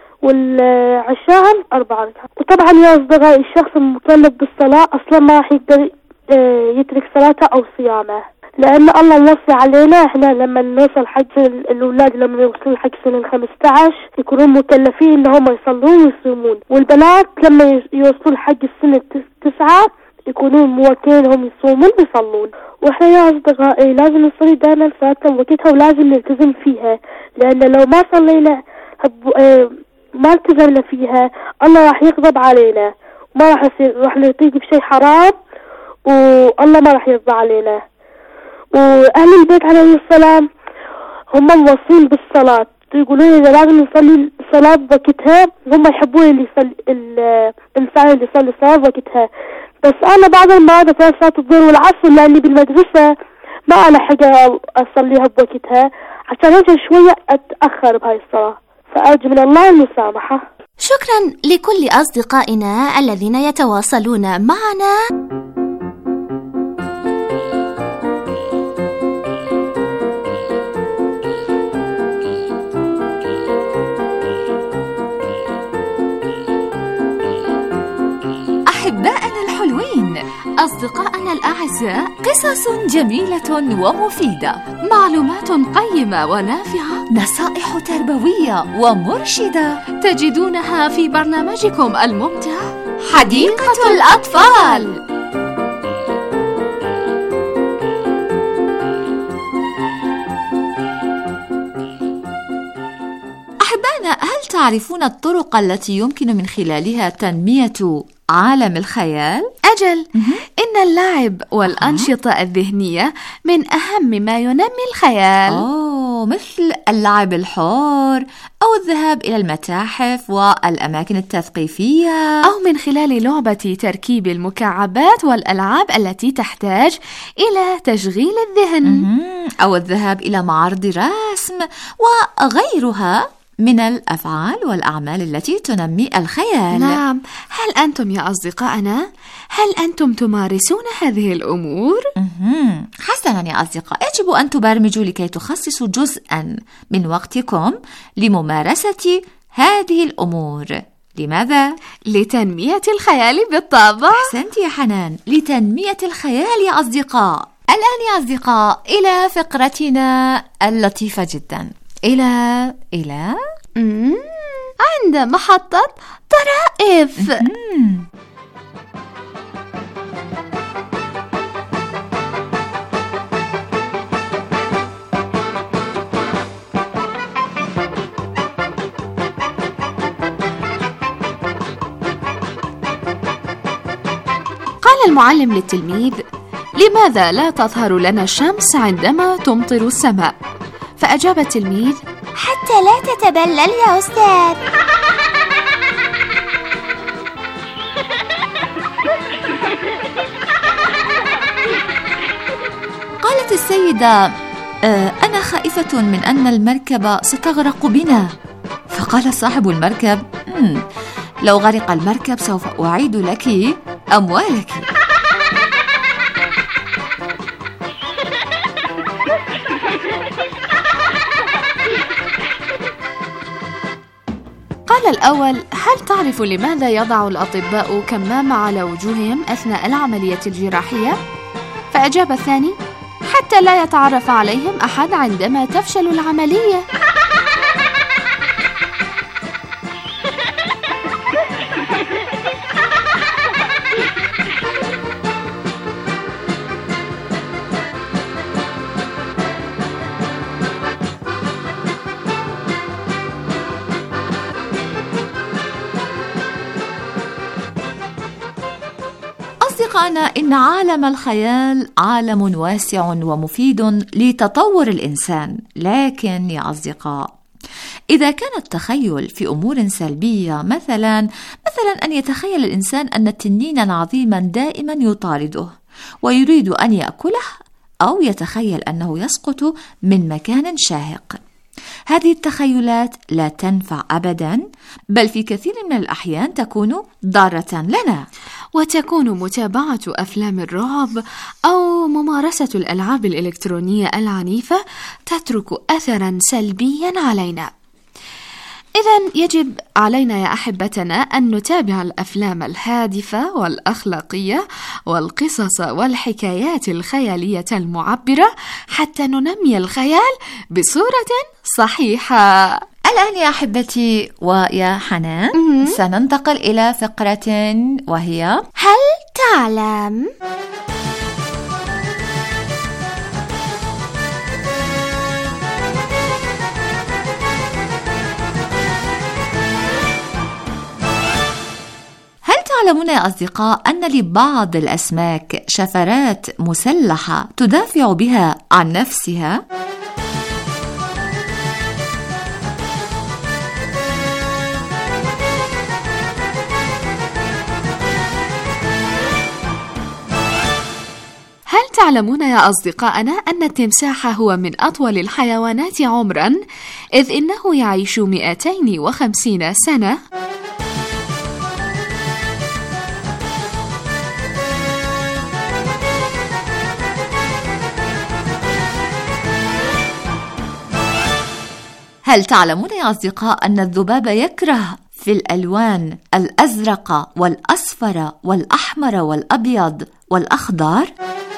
S12: والعشاء أربع ركعات. وطبعا يا أصدقائي الشخص المكلف بالصلاة أصلا ما راح يقدر يترك صلاته أو صيامه، لأن الله موصي علينا إحنا لما نوصل حق الأولاد لما يوصلون حق سنة خمسة عشر يكونون مكلفين إن هم يصلون ويصومون، والبنات لما يوصلون حق السنة تسعة يكونون موكلين هم يصومون ويصلون. وإحنا يا أصدقائي لازم نصلي دائما صلاتنا وقتها، ولازم نلتزم فيها، لأن لو ما صلينا ما التزمنا فيها الله راح يغضب علينا، وما راح يصير راح نطيق بشيء حرام، والله ما راح يرضى علينا. وأهل البيت عليه السلام هم موصين بالصلاة، يقولون إذا لازم نصلي الصلاة بوقتها، هم يحبون اللي يصلي الإنسان اللي يصلي الصلاة بوقتها. بس أنا بعض المرات في صلاة الظهر والعصر لأني بالمدرسة ما ألحق أصليها بوقتها، عشان هيك شوية أتأخر بهاي الصلاة، فأرجو من الله المسامحة.
S8: شكرا لكل أصدقائنا الذين يتواصلون معنا.
S5: أحبائنا الحلوين، أصدقائنا الأعزاء، قصص جميلة ومفيدة، معلومات قيمة ونافعة، نصائح تربوية ومرشدة
S4: تجدونها في برنامجكم الممتع
S5: حديقة الأطفال. أحبائنا، هل تعرفون الطرق التي يمكن من خلالها تنمية عالم الخيال؟
S4: أجل، إن اللعب والأنشطة الذهنية من أهم ما ينمي الخيال.
S5: أوه، مثل اللعب الحر أو الذهاب إلى المتاحف والأماكن التثقيفية،
S4: أو من خلال لعبة تركيب المكعبات والألعاب التي تحتاج إلى تشغيل الذهن،
S5: أو الذهاب إلى معارض رسم وغيرها من الأفعال والأعمال التي تنمي الخيال.
S4: نعم. هل أنتم يا أصدقائنا؟ هل أنتم تمارسون هذه الأمور؟
S5: حسنا يا أصدقاء، يجب أن تبرمجوا لكي تخصصوا جزءا من وقتكم لممارسة هذه الأمور. لماذا؟
S4: لتنمية الخيال بالطبع.
S5: أحسنت يا حنان، لتنمية الخيال يا أصدقاء. الآن يا أصدقاء إلى فقرتنا اللطيفة جدا. إلى إلى
S4: عند محطة طرائف. قال المعلم للتلميذ: لماذا لا تظهر لنا الشمس عندما تمطر السماء؟ فأجاب التلميذ:
S8: حتى لا تتبلل يا أستاذ.
S5: قالت السيدة: آه أنا خائفة من أن المركب ستغرق بنا. فقال صاحب المركب: لو غرق المركب سوف أعيد لك أموالك.
S4: قال الأول: هل تعرف لماذا يضع الأطباء كمامة على وجوههم أثناء العملية الجراحية؟ فأجاب الثاني: حتى لا يتعرف عليهم أحد عندما تفشل العملية.
S5: أصدقائنا، إن عالم الخيال عالم واسع ومفيد لتطور الإنسان. لكن يا أصدقاء، إذا كان التخيل في أمور سلبية، مثلا مثلا أن يتخيل الإنسان أن تنينا عظيما دائما يطارده ويريد أن يأكله، أو يتخيل أنه يسقط من مكان شاهق، هذه التخيلات لا تنفع أبدا، بل في كثير من الأحيان تكون ضارة لنا.
S4: وتكون متابعة أفلام الرعب أو ممارسة الألعاب الإلكترونية العنيفة تترك أثرا سلبيا علينا. إذن يجب علينا يا أحبتنا أن نتابع الأفلام الهادفة والأخلاقية والقصص والحكايات الخيالية المعبرة حتى ننمي الخيال بصورة صحيحة.
S5: الآن يا أحبتي ويا حنان م- سننتقل إلى فقرة وهي
S8: هل تعلم؟
S5: تعلمون يا أصدقاء أن لبعض الأسماك شفرات مسلحة تدافع بها عن نفسها؟
S4: هل تعلمون يا أصدقائنا أن التمساح هو من أطول الحيوانات عمرا، إذ إنه يعيش مئتين وخمسين سنة؟
S5: هل تعلمون يا أصدقاء أن الذباب يكره في الألوان الأزرق والأصفر والأحمر والأبيض والأخضر؟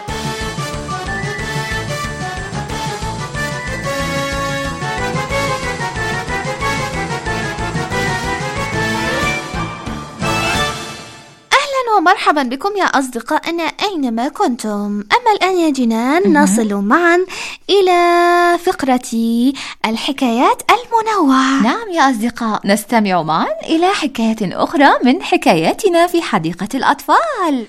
S8: ومرحبا بكم يا أصدقائنا أينما كنتم. أما الآن يا جنان نصل معا إلى فقرة الحكايات المنوعة.
S5: نعم يا أصدقاء، نستمع معا إلى حكاية أخرى من حكاياتنا في حديقة الأطفال.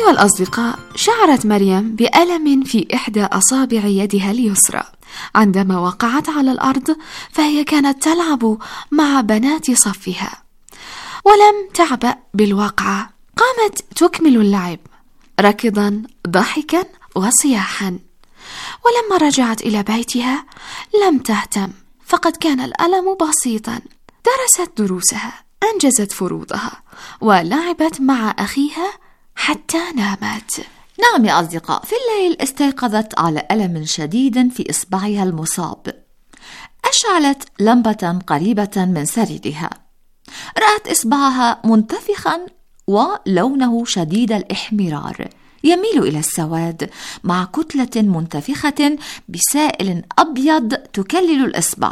S8: أيها الأصدقاء، شعرت مريم بألم في إحدى أصابع يدها اليسرى عندما وقعت على الأرض، فهي كانت تلعب مع بنات صفها ولم تعبأ بالواقعة. قامت تكمل اللعب ركضا ضحكا وصياحا، ولما رجعت إلى بيتها لم تهتم، فقد كان الألم بسيطا. درست دروسها، أنجزت فروضها، ولعبت مع أخيها حتى نامت.
S5: نعم يا أصدقاء، في الليل استيقظت على ألم شديد في إصبعها المصاب. أشعلت لمبة قريبة من سريرها، رأت إصبعها منتفخا ولونه شديد الإحمرار يميل إلى السواد، مع كتلة منتفخة بسائل أبيض تكلل الإصبع.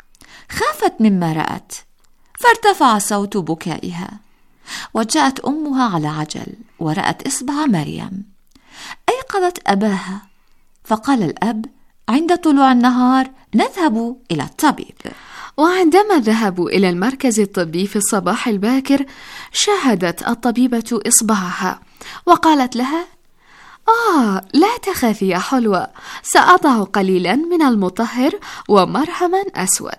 S5: خافت مما رأت، فارتفع صوت بكائها، وجاءت أمها على عجل ورأت إصبع مريم. أيقظت أباها، فقال الأب: عند طلوع النهار نذهب إلى الطبيب.
S8: وعندما ذهبوا إلى المركز الطبي في الصباح الباكر، شاهدت الطبيبة إصبعها وقالت لها: آه لا تخافي يا حلوة، سأضع قليلا من المطهر ومرهما أسود.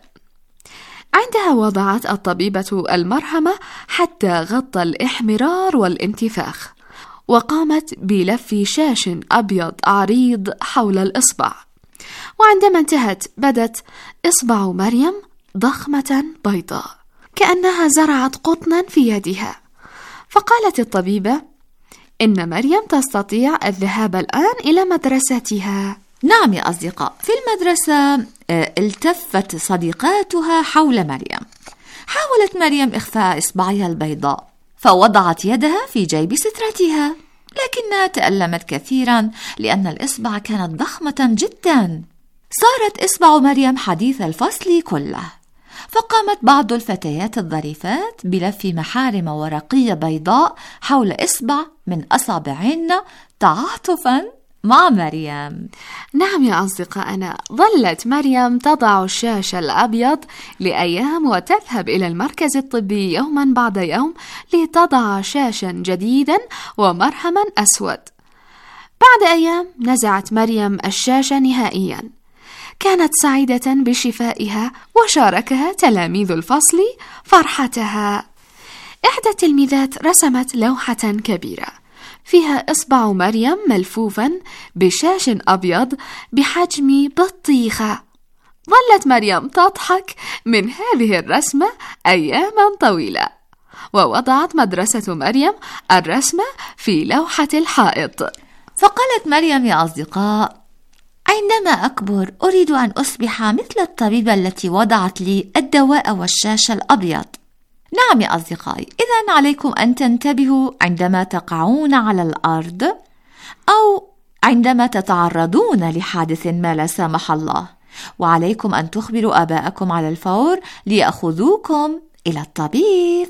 S8: عندها وضعت الطبيبة المرهم حتى غطى الإحمرار والانتفاخ، وقامت بلف شاش أبيض عريض حول الإصبع. وعندما انتهت بدت إصبع مريم ضخمة بيضاء كأنها زرعت قطنا في يدها. فقالت الطبيبة: إن مريم تستطيع الذهاب الآن إلى مدرستها.
S5: نعم يا أصدقاء، في المدرسة التفت صديقاتها حول مريم. حاولت مريم إخفاء إصبعها البيضاء، فوضعت يدها في جيب سترتها، لكنها تألمت كثيرا لأن الإصبع كانت ضخمة جدا. صارت إصبع مريم حديث الفصل كله، فقامت بعض الفتيات الظريفات بلف محارم ورقية بيضاء حول إصبع من أصابعهن تعاطفا مع مريم.
S8: نعم يا أصدقائنا، ظلت مريم تضع الشاش الأبيض لأيام وتذهب إلى المركز الطبي يوما بعد يوم لتضع شاشا جديدا ومرهما أسود. بعد أيام نزعت مريم الشاش نهائيا. كانت سعيدة بشفائها، وشاركها تلاميذ الفصل فرحتها. إحدى التلميذات رسمت لوحة كبيرة فيها إصبع مريم ملفوفا بشاش أبيض بحجم بطيخة. ظلت مريم تضحك من هذه الرسمة أياما طويلة، ووضعت مدرسة مريم الرسمة في لوحة الحائط.
S5: فقالت مريم: يا أصدقاء، عندما أكبر أريد أن أصبح مثل الطبيبة التي وضعت لي الدواء والشاش الأبيض. نعم يا أصدقائي، إذن عليكم أن تنتبهوا عندما تقعون على الأرض أو عندما تتعرضون لحادث ما لا سمح الله، وعليكم أن تخبروا آباءكم على الفور ليأخذوكم إلى الطبيب.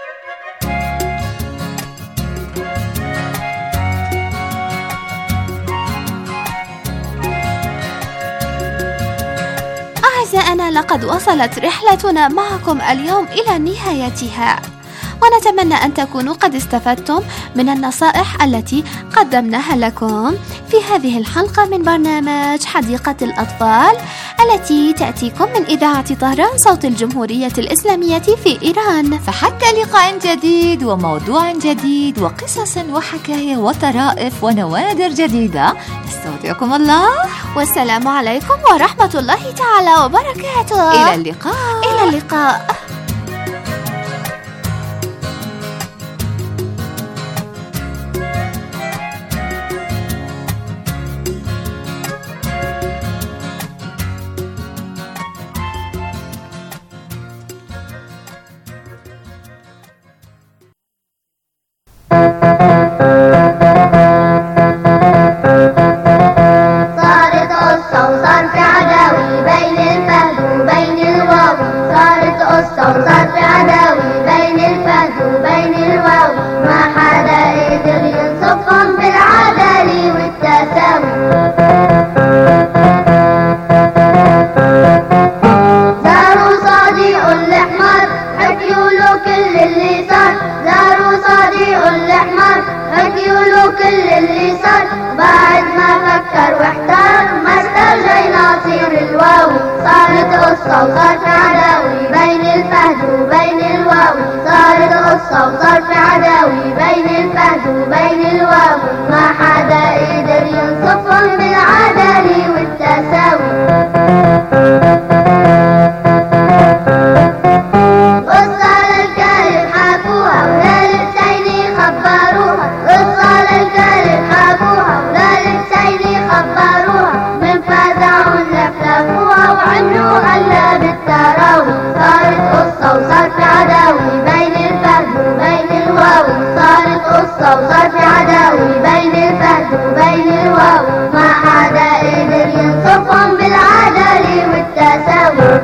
S8: أعزائنا، لقد وصلت رحلتنا معكم اليوم إلى نهايتها، ونتمنى أن تكونوا قد استفدتم من النصائح التي قدمناها لكم في هذه الحلقة من برنامج حديقة الأطفال التي تأتيكم من إذاعة طهران صوت الجمهورية الإسلامية في إيران.
S5: فحتى لقاء جديد وموضوع جديد وقصص وحكاية وطرائف ونوادر جديدة، نستودعكم الله،
S8: والسلام عليكم ورحمة الله تعالى وبركاته.
S5: إلى اللقاء.
S8: إلى اللقاء.
S13: صارت قصة وصار في عداوي بين الفهد وبين الواوي، صارت قصة فكر واحتار ما استرجينا صير الواوي صارت قصة وصار في عداوي بين الفهد وبين الواوي صارت قصة وصار في عداوي بين الفهد وبين الواوي ما حدا قدر ينصفهم بالعدالة والتساوي قصة للكلب حكوها وللحسيني خبروها قصة للكلب حكوها وللحسيني خبروها من فزعهم لفلفوها وعملوا هلا بالتراوي صارت قصة وصار في عداوي بين الفهد وبين الواوي صارت قصة وصار في عداوي بين الفهد وبين الواوي ما حدا قدر ينصفهم بالعدالة والتساوي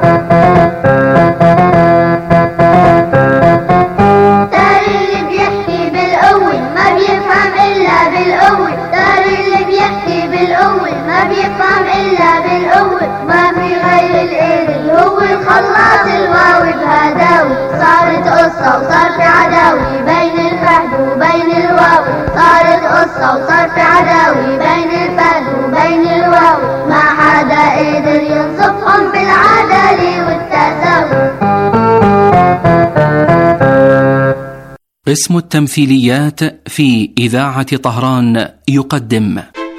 S13: تاري اللي بيحكي بالقوة ما بيفهم إلا بالقوة تاري اللي بيحكي بالقوة ما بيفهم إلا بالقوة ما في غير القدر هو الخلاص الواوي بهداوي صارت قصة وصار في عداوي بين الفهد وبين الواوي صارت قصة وصار في عداوي بين الفهد وبين الواوي ما حدا قدر ينصفهم بالعدالة والتساوي.
S3: قسم التمثيليات في إذاعة طهران يقدم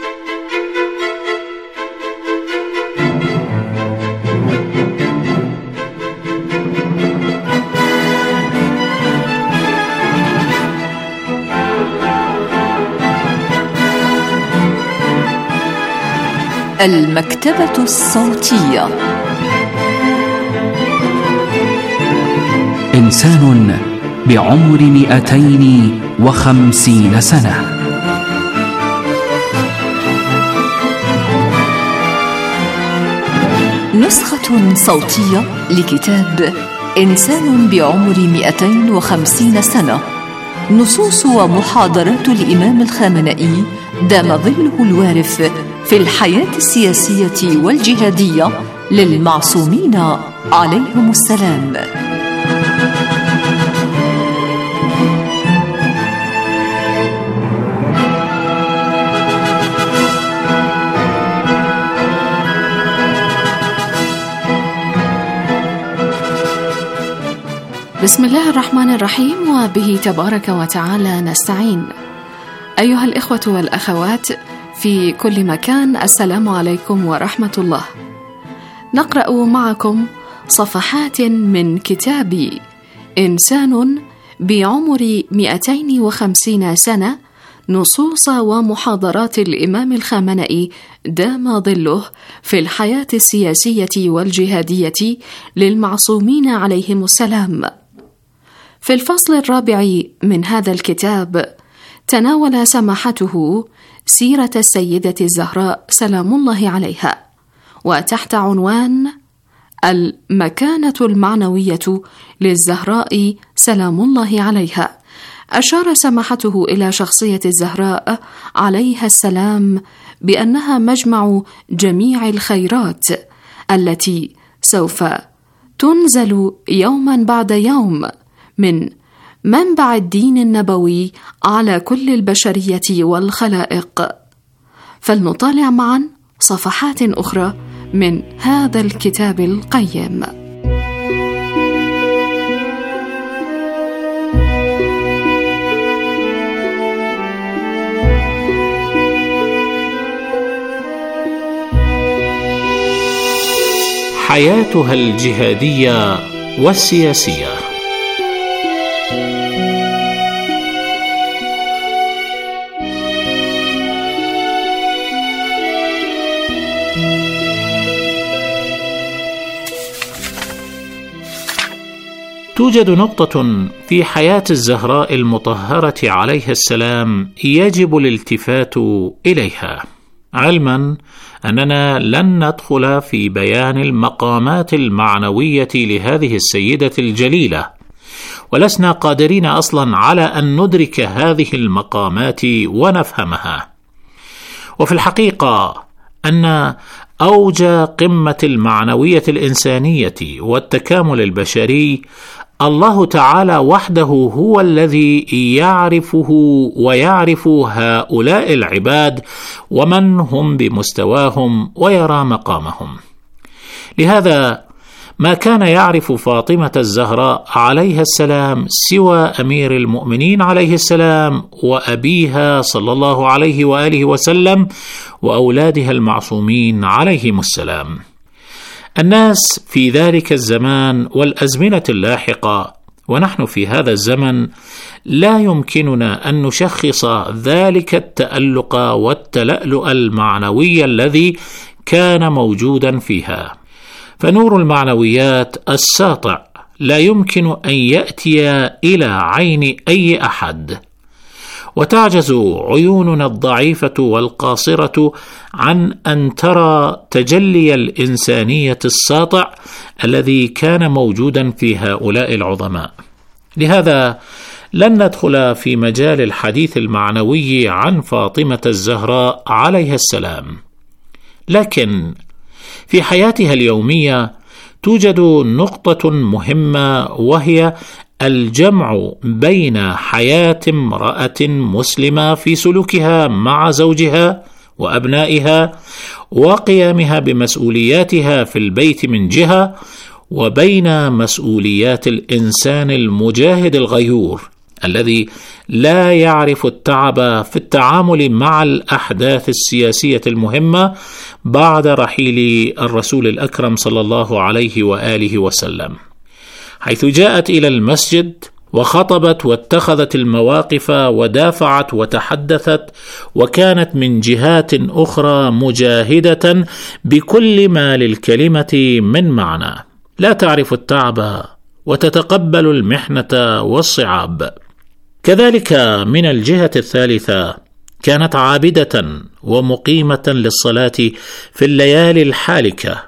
S5: المكتبة الصوتية.
S3: إنسان بعمر مئتين وخمسين سنة.
S5: نسخة صوتية لكتاب إنسان بعمر مئتين وخمسين سنة، نصوص ومحاضرات الإمام الخامنئي دام ظله الوارف في الحياة السياسية والجهادية للمعصومين عليهم السلام.
S8: بسم الله الرحمن الرحيم، وبه تبارك وتعالى نستعين. أيها الإخوة والأخوات في كل مكان، السلام عليكم ورحمة الله. نقرأ معكم صفحات من كتاب إنسان بعمر مئتين وخمسين سنة، نصوص ومحاضرات الإمام الخامنئي دام ظله في الحياة السياسية والجهادية للمعصومين عليهم السلام. في الفصل الرابع من هذا الكتاب تناول سماحته سيرة السيدة الزهراء سلام الله عليها، وتحت عنوان المكانة المعنوية للزهراء سلام الله عليها أشار سماحته إلى شخصية الزهراء عليها السلام بأنها مجمع جميع الخيرات التي سوف تنزل يوما بعد يوم من منبع الدين النبوي على كل البشرية والخلائق. فلنطالع معا صفحات أخرى من هذا الكتاب القيم.
S14: حياتها الجهادية والسياسية. توجد نقطة في حياة الزهراء المطهرة عليها السلام يجب الالتفات إليها، علما أننا لن ندخل في بيان المقامات المعنوية لهذه السيدة الجليلة، ولسنا قادرين أصلا على أن ندرك هذه المقامات ونفهمها. وفي الحقيقة أن أوج قمة المعنوية الإنسانية والتكامل البشري الله تعالى وحده هو الذي يعرفه ويعرف هؤلاء العباد ومن هم بمستواهم ويرى مقامهم. لهذا ما كان يعرف فاطمة الزهراء عليها السلام سوى أمير المؤمنين عليه السلام وأبيها صلى الله عليه وآله وسلم وأولادها المعصومين عليهم السلام. الناس في ذلك الزمان والأزمنة اللاحقة ونحن في هذا الزمن لا يمكننا أن نشخص ذلك التألق والتلألؤ المعنوي الذي كان موجودا فيها، فنور المعنويات الساطع لا يمكن أن يأتي إلى عين أي أحد، وتعجز عيوننا الضعيفة والقاصرة عن أن ترى تجلي الإنسانية الساطع الذي كان موجودا في هؤلاء العظماء. لهذا لن ندخل في مجال الحديث المعنوي عن فاطمة الزهراء عليها السلام، لكن في حياتها اليومية توجد نقطة مهمة، وهي الجمع بين حياة امرأة مسلمة في سلوكها مع زوجها وأبنائها وقيامها بمسؤولياتها في البيت من جهة، وبين مسؤوليات الإنسان المجاهد الغيور الذي لا يعرف التعب في التعامل مع الأحداث السياسية المهمة بعد رحيل الرسول الأكرم صلى الله عليه وآله وسلم، حيث جاءت إلى المسجد وخطبت واتخذت المواقف ودافعت وتحدثت، وكانت من جهات أخرى مجاهدة بكل ما للكلمة من معنى، لا تعرف التعب وتتقبل المحنة والصعاب. كذلك من الجهة الثالثة كانت عابدة ومقيمة للصلاة في الليالي الحالكة،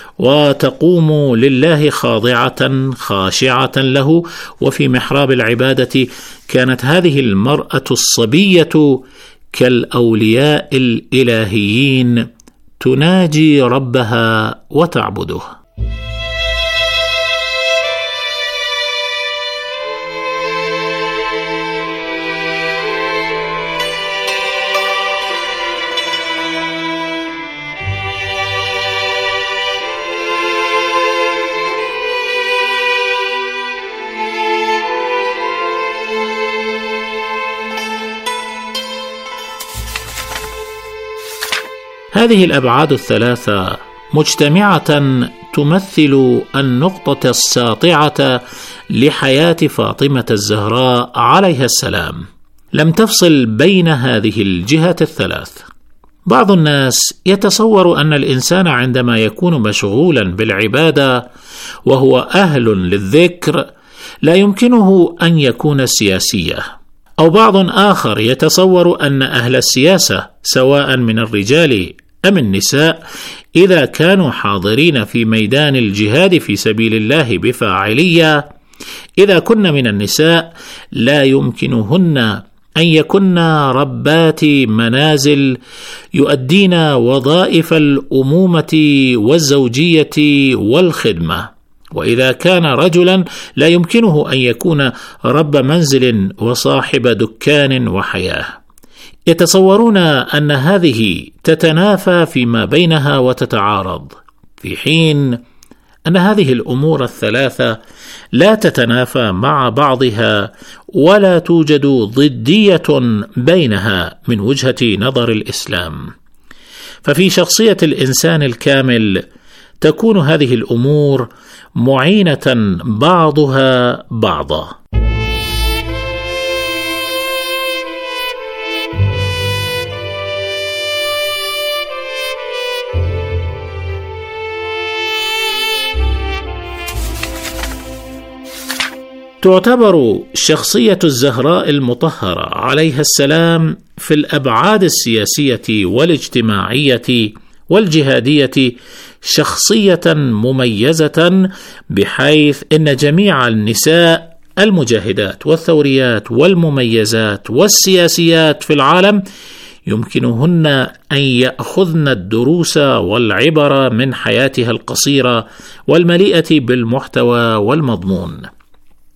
S14: وتقوم لله خاضعة خاشعة له، وفي محراب العبادة كانت هذه المرأة الصبية كالأولياء الإلهيين تناجي ربها وتعبده. هذه الأبعاد الثلاثة مجتمعة تمثل النقطة الساطعة لحياة فاطمة الزهراء عليها السلام، لم تفصل بين هذه الجهة الثلاث. بعض الناس يتصور أن الإنسان عندما يكون مشغولا بالعبادة وهو أهل للذكر لا يمكنه أن يكون سياسيا، أو بعض آخر يتصور أن أهل السياسة سواء من الرجال أم النساء إذا كانوا حاضرين في ميدان الجهاد في سبيل الله بفاعلية، إذا كن من النساء لا يمكنهن أن يكن ربات منازل يؤدين وظائف الأمومة والزوجية والخدمة، وإذا كان رجلا لا يمكنه أن يكون رب منزل وصاحب دكان وحياة. يتصورون أن هذه تتنافى فيما بينها وتتعارض، في حين أن هذه الأمور الثلاثة لا تتنافى مع بعضها ولا توجد ضدية بينها من وجهة نظر الإسلام. ففي شخصية الإنسان الكامل تكون هذه الأمور معينة بعضها بعضا. تعتبر شخصية الزهراء المطهرة عليها السلام في الأبعاد السياسية والاجتماعية والجهادية شخصية مميزة، بحيث إن جميع النساء المجاهدات والثوريات والمميزات والسياسيات في العالم يمكنهن أن يأخذن الدروس والعبر من حياتها القصيرة والمليئة بالمحتوى والمضمون.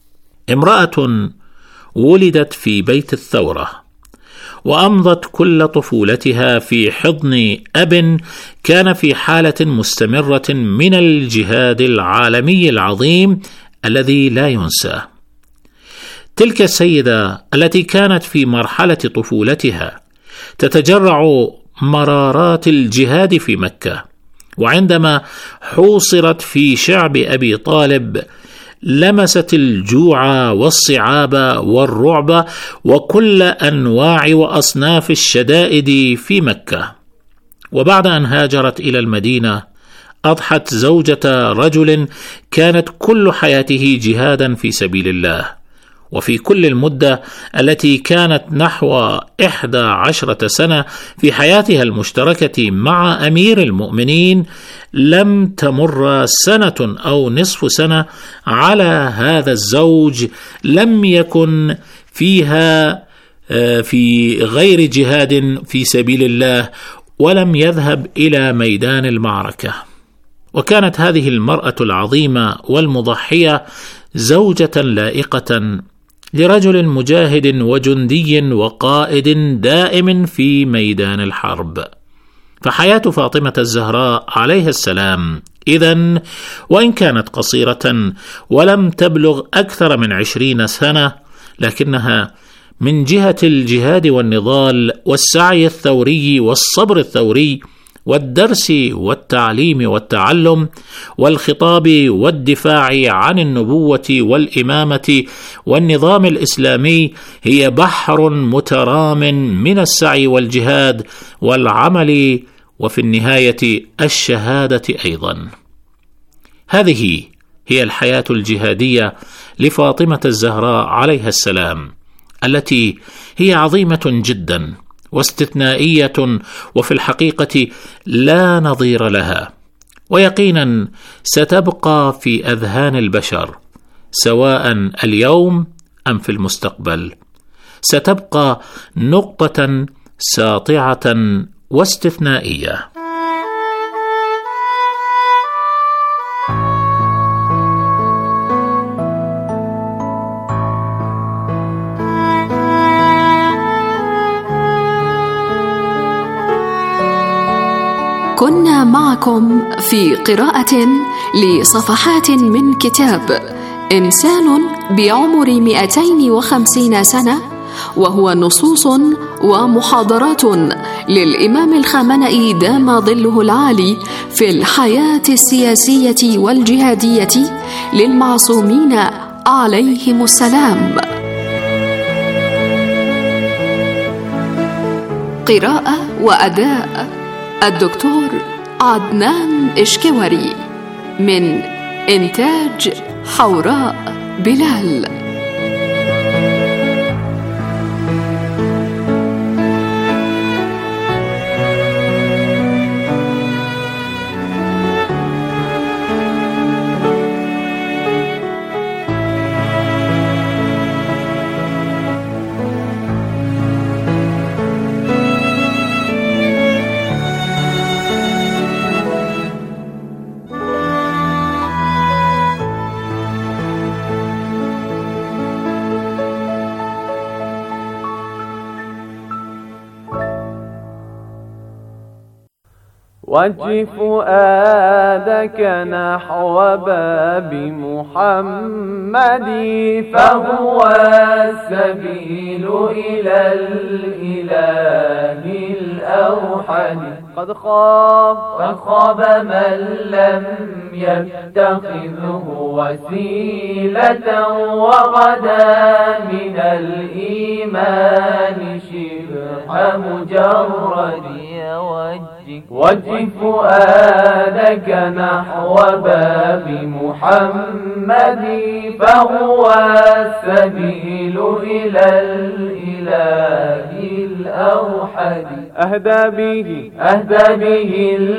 S14: امرأة ولدت في بيت الثورة، وأمضت كل طفولتها في حضن أب كان في حالة مستمرة من الجهاد العالمي العظيم الذي لا ينسى. تلك السيدة التي كانت في مرحلة طفولتها تتجرع مرارات الجهاد في مكة، وعندما حوصرت في شعب أبي طالب لمست الجوع والصعاب والرعب وكل أنواع وأصناف الشدائد في مكة. وبعد أن هاجرت إلى المدينة أضحت زوجة رجل كانت كل حياته جهادا في سبيل الله، وفي كل المدة التي كانت نحو إحدى عشرة سنة في حياتها المشتركة مع أمير المؤمنين لم تمر سنة أو نصف سنة على هذا الزوج لم يكن فيها في غير جهاد في سبيل الله ولم يذهب إلى ميدان المعركة. وكانت هذه المرأة العظيمة والمضحية زوجة لائقة لرجل مجاهد وجندي وقائد دائم في ميدان الحرب. فحياة فاطمة الزهراء عليها السلام إذن وإن كانت قصيرة ولم تبلغ أكثر من عشرين سنة، لكنها من جهة الجهاد والنضال والسعي الثوري والصبر الثوري والدرس والتعليم والتعلم والخطاب والدفاع عن النبوة والإمامة والنظام الإسلامي هي بحر مترام من السعي والجهاد والعمل، وفي النهاية الشهادة أيضا. هذه هي الحياة الجهادية لفاطمة الزهراء عليها السلام، التي هي عظيمة جدا واستثنائية وفي الحقيقة لا نظير لها، ويقينا ستبقى في أذهان البشر سواء اليوم أم في المستقبل. ستبقى نقطة ساطعة واستثنائية.
S8: كنا معكم في قراءة لصفحات من كتاب إنسان بعمر مئتين وخمسين سنة، وهو نصوص ومحاضرات للإمام الخامنئي دام ظله العالي في الحياة السياسية والجهادية للمعصومين عليهم السلام. قراءة وأداء الدكتور عدنان إشكوري، من إنتاج حوراء بلال.
S11: وجه فؤادك نحو باب محمد فهو السبيل إلى الإله الأوحد. قد خاب قد خاب من لم يتخذه وسيلة وغدا من الإيمان شبه مجرد. وجه فؤادك نحو باب محمد فهو السبيل إلى الإله الأوحد. أهدى به أهدى به